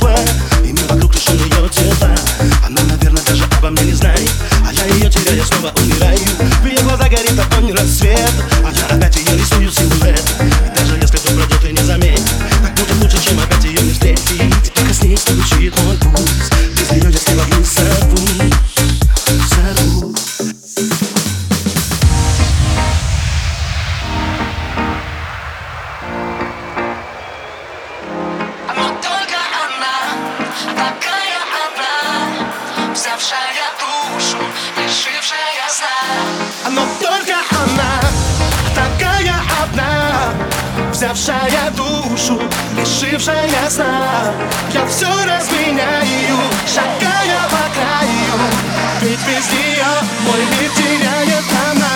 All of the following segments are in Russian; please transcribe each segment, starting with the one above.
ушла, и мир вокруг лишен ее тепла. Она, наверное, даже обо мне не знает, а я ее теряю, снова умираю. В ее глаза горит огонь рассвет, а я опять ее рисую силуэт. И даже если вдруг пройдет и не заметит, так будет лучше, чем опять ее не встретить. Только с ней стучит мой пульс, без нее я снова вниз сорвусь. Взявшая душу, лишившая сна. Но только она, такая одна, взявшая душу, лишившая сна. Я все разменяю, шагая по краю, ведь без нее мой мир теряет она.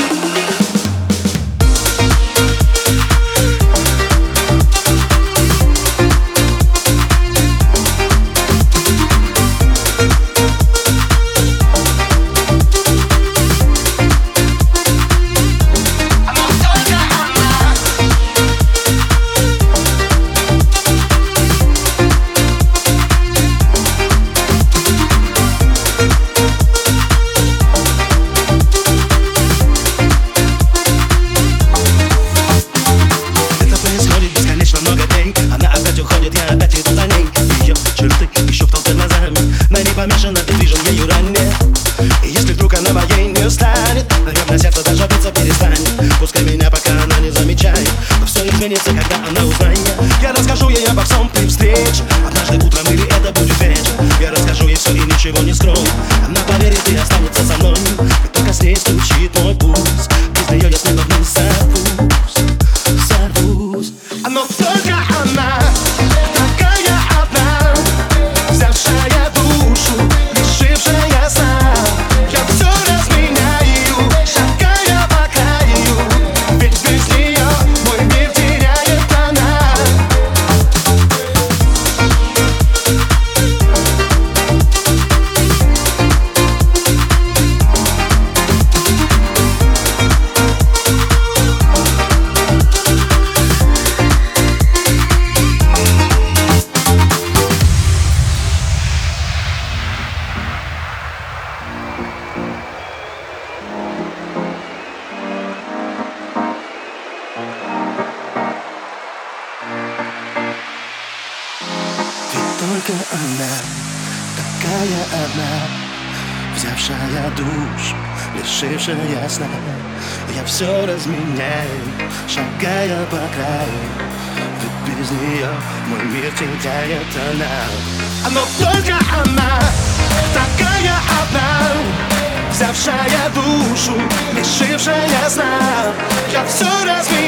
Помешана, ты движен ею ранее. И если вдруг она моей не станет, наверное, сердце даже биться перестанет. Пускай меня пока она не замечает, но все изменится, когда она узнает. Я расскажу ей обо всем при встрече, однажды утром или это будет вечер. Я расскажу ей все и ничего не скрою. Она поверит и останется со мной, ведь только с ней стучит мой пульс. Без нее я снова вниз сорвусь. Но только она, такая одна, взявшая душу, лишившая сна. Я все разменяю, шагая по краю, ведь без нее мой мир теряет она. Только она, такая одна, взявшая душу, лишившая сна. Я все разменяю, шагая по краю, ведь без нее мой мир теряет она. Но только она, такая одна, взявшая душу, лишившая сна. Я все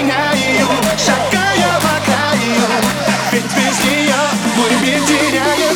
разменяю, шагая по краю, ведь без нее мой мир теряет.